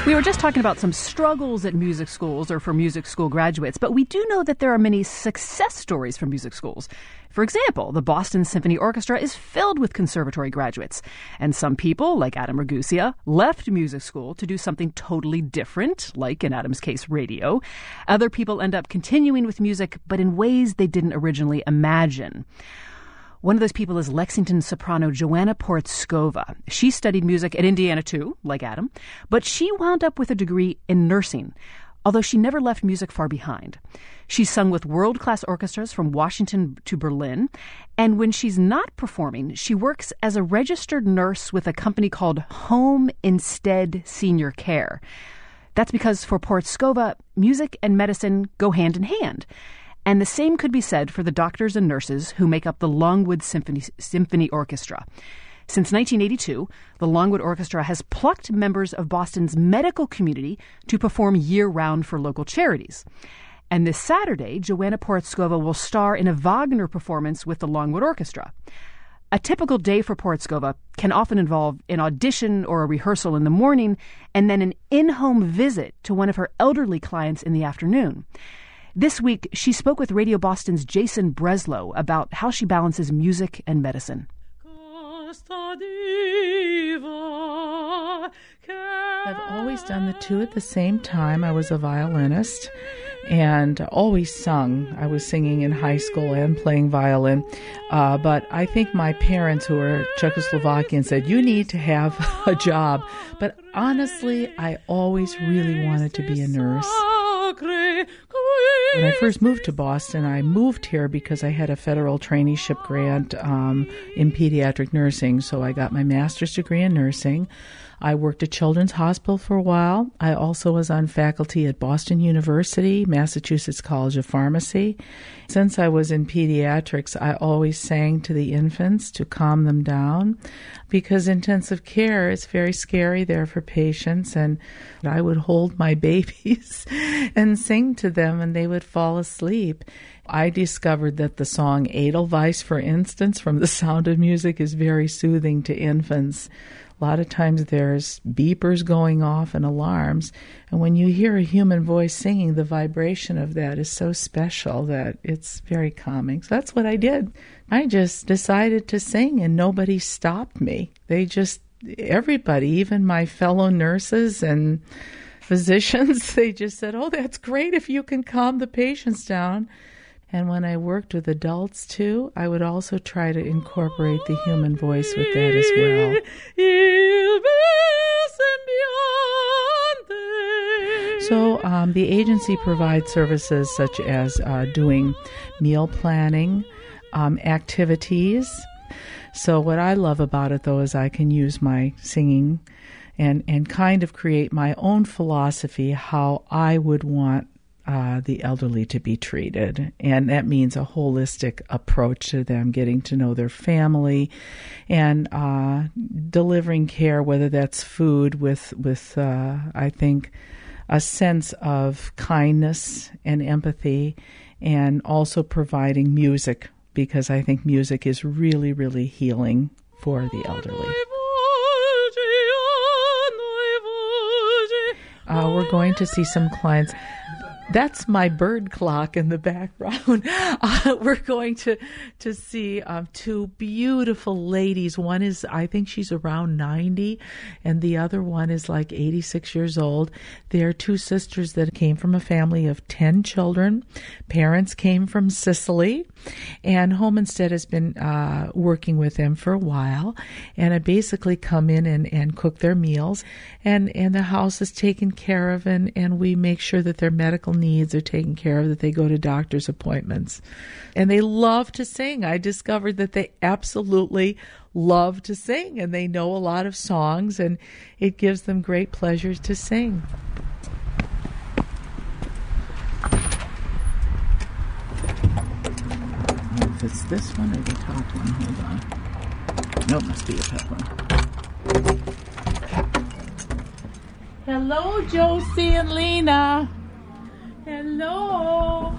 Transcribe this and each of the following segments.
We were just talking about some struggles at music schools or for music school graduates, but we do know that there are many success stories from music schools. For example, the Boston Symphony Orchestra is filled with conservatory graduates. And some people, like Adam Ragusea, left music school to do something totally different, like in Adam's case, radio. Other people end up continuing with music, but in ways they didn't originally imagine. One of those people is Lexington soprano Joanna Portskova. She studied music at Indiana too, like Adam, but she wound up with a degree in nursing, although she never left music far behind. She's sung with world-class orchestras from Washington to Berlin, and when she's not performing, she works as a registered nurse with a company called Home Instead Senior Care. That's because for Portskova, music and medicine go hand in hand. And the same could be said for the doctors and nurses who make up the Longwood Symphony Orchestra. Since 1982, the Longwood Orchestra has plucked members of Boston's medical community to perform year-round for local charities. And this Saturday, Joanna Portskova will star in a Wagner performance with the Longwood Orchestra. A typical day for Portskova can often involve an audition or a rehearsal in the morning and then an in-home visit to one of her elderly clients in the afternoon. This week, she spoke with Radio Boston's Jason Breslow about how she balances music and medicine. I've always done the two at the same time. I was a violinist and always sung. I was singing in high school and playing violin. But I think my parents, who are Czechoslovakian, said, you need to have a job. But honestly, I always really wanted to be a nurse. When I first moved to Boston, I moved here because I had a federal traineeship grant in pediatric nursing, so I got my master's degree in nursing. I worked at Children's Hospital for a while. I also was on faculty at Boston University, Massachusetts College of Pharmacy. Since I was in pediatrics, I always sang to the infants to calm them down because intensive care is very scary there for patients, and I would hold my babies and sing to them and they would fall asleep. I discovered that the song Edelweiss, for instance, from The Sound of Music is very soothing to infants. A lot of times there's beepers going off and alarms, and when you hear a human voice singing, the vibration of that is so special that it's very calming. So that's what I did. I just decided to sing, and nobody stopped me. Everybody, even my fellow nurses and physicians, they just said, oh, that's great if you can calm the patients down. And when I worked with adults, too, I would also try to incorporate the human voice with that as well. So the agency provides services such as doing meal planning, activities. So what I love about it, though, is I can use my singing and kind of create my own philosophy how I would want the elderly to be treated. And that means a holistic approach to them, getting to know their family and delivering care, whether that's food with I think, a sense of kindness and empathy, and also providing music, because I think music is really, really healing for the elderly. We're going to see some clients. That's my bird clock in the background. We're going to see two beautiful ladies. One is, I think she's around 90, and the other one is like 86 years old. They're two sisters that came from a family of 10 children. Parents came from Sicily, and Home Instead has been working with them for a while. And I basically come in and cook their meals, and the house is taken care of, and we make sure that their medical needs are taken care of, that they go to doctor's appointments. And they love to sing. I discovered that they absolutely love to sing, and they know a lot of songs, and it gives them great pleasure to sing. If it's this one or the top one, hold on. Nope, must be a pet one. Hello, Josie and Lena. Hello.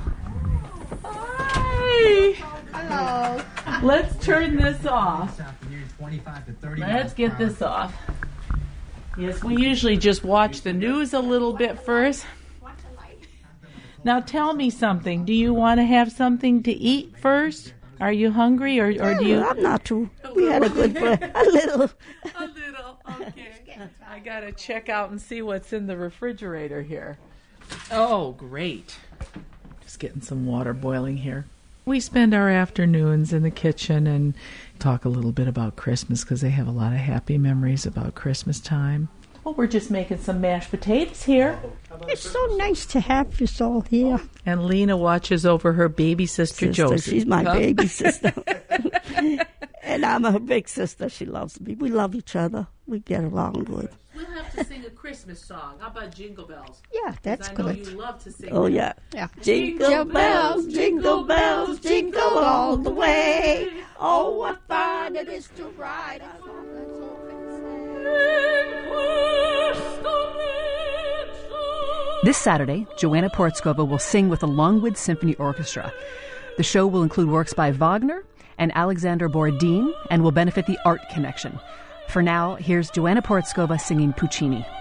Hi. Hello. Let's turn this off. Let's get this off. Yes, we usually just watch the news a little bit first. Now tell me something. Do you want to have something to eat first? Are you hungry or do you? I'm not too. We had a good break. A little. A little, okay. I got to check out and see what's in the refrigerator here. Oh, great. Just getting some water boiling here. We spend our afternoons in the kitchen and talk a little bit about Christmas because they have a lot of happy memories about Christmas time. Well, we're just making some mashed potatoes here. It's so nice to have you all here. And Lena watches over her baby sister Josie. She's my baby sister. And I'm her big sister. She loves me. We love each other. We get along good. We'll have to sing a Christmas song. How about Jingle Bells? Yeah, that's good. I know you love to sing that. Yeah. Jingle bells, jingle all the way. Oh, what fun it is to ride. This Saturday, Joanna Portskova will sing with the Longwood Symphony Orchestra. The show will include works by Wagner and Alexander Borodin and will benefit the Art Connection. For now, here's Joanna Portskova singing Puccini.